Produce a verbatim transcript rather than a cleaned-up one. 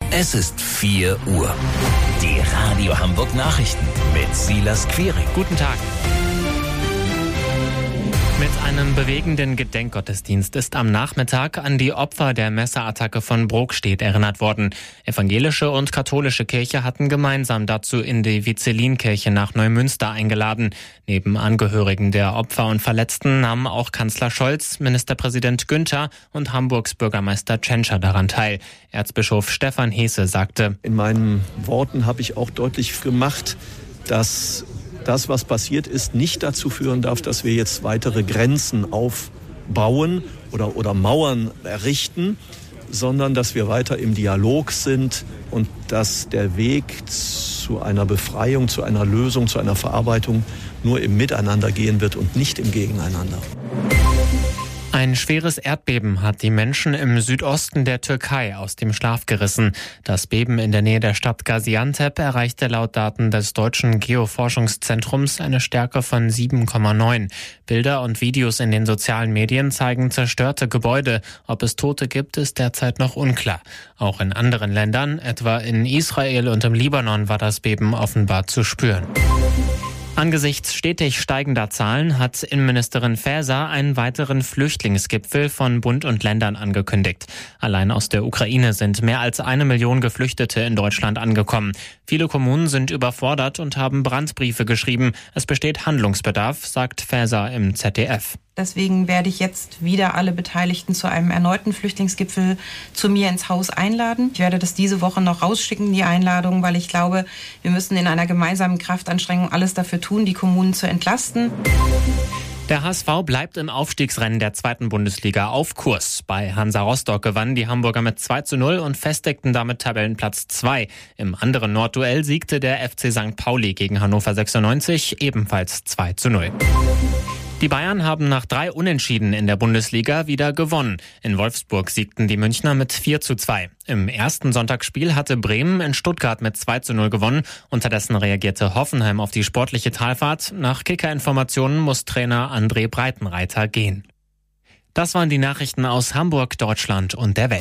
Es ist vier Uhr. Die Radio Hamburg Nachrichten mit Silas Quiring. Guten Tag. Mit einem bewegenden Gedenkgottesdienst ist am Nachmittag an die Opfer der Messerattacke von Brokstedt erinnert worden. Evangelische und katholische Kirche hatten gemeinsam dazu in die Vizelin-Kirche nach Neumünster eingeladen. Neben Angehörigen der Opfer und Verletzten nahmen auch Kanzler Scholz, Ministerpräsident Günther und Hamburgs Bürgermeister Tschentscher daran teil. Erzbischof Stefan Hesse sagte: In meinen Worten habe ich auch deutlich gemacht, dass das, was passiert ist, nicht dazu führen darf, dass wir jetzt weitere Grenzen aufbauen oder, oder Mauern errichten, sondern dass wir weiter im Dialog sind und dass der Weg zu einer Befreiung, zu einer Lösung, zu einer Verarbeitung nur im Miteinander gehen wird und nicht im Gegeneinander. Ein schweres Erdbeben hat die Menschen im Südosten der Türkei aus dem Schlaf gerissen. Das Beben in der Nähe der Stadt Gaziantep erreichte laut Daten des Deutschen Geoforschungszentrums eine Stärke von sieben Komma neun. Bilder und Videos in den sozialen Medien zeigen zerstörte Gebäude. Ob es Tote gibt, ist derzeit noch unklar. Auch in anderen Ländern, etwa in Israel und im Libanon, war das Beben offenbar zu spüren. Angesichts stetig steigender Zahlen hat Innenministerin Faeser einen weiteren Flüchtlingsgipfel von Bund und Ländern angekündigt. Allein aus der Ukraine sind mehr als eine Million Geflüchtete in Deutschland angekommen. Viele Kommunen sind überfordert und haben Brandbriefe geschrieben. Es besteht Handlungsbedarf, sagt Faeser im Z D F. Deswegen werde ich jetzt wieder alle Beteiligten zu einem erneuten Flüchtlingsgipfel zu mir ins Haus einladen. Ich werde das diese Woche noch rausschicken, die Einladung, weil ich glaube, wir müssen in einer gemeinsamen Kraftanstrengung alles dafür tun, die Kommunen zu entlasten. Der H S V bleibt im Aufstiegsrennen der zweiten Bundesliga auf Kurs. Bei Hansa Rostock gewannen die Hamburger mit zwei zu null und festigten damit Tabellenplatz zwei. Im anderen Nordduell siegte der F C Sankt Pauli gegen Hannover sechsundneunzig ebenfalls zwei zu null. Die Bayern haben nach drei Unentschieden in der Bundesliga wieder gewonnen. In Wolfsburg siegten die Münchner mit vier zu zwei. Im ersten Sonntagsspiel hatte Bremen in Stuttgart mit zwei zu null gewonnen. Unterdessen reagierte Hoffenheim auf die sportliche Talfahrt. Nach Kicker-Informationen muss Trainer André Breitenreiter gehen. Das waren die Nachrichten aus Hamburg, Deutschland und der Welt.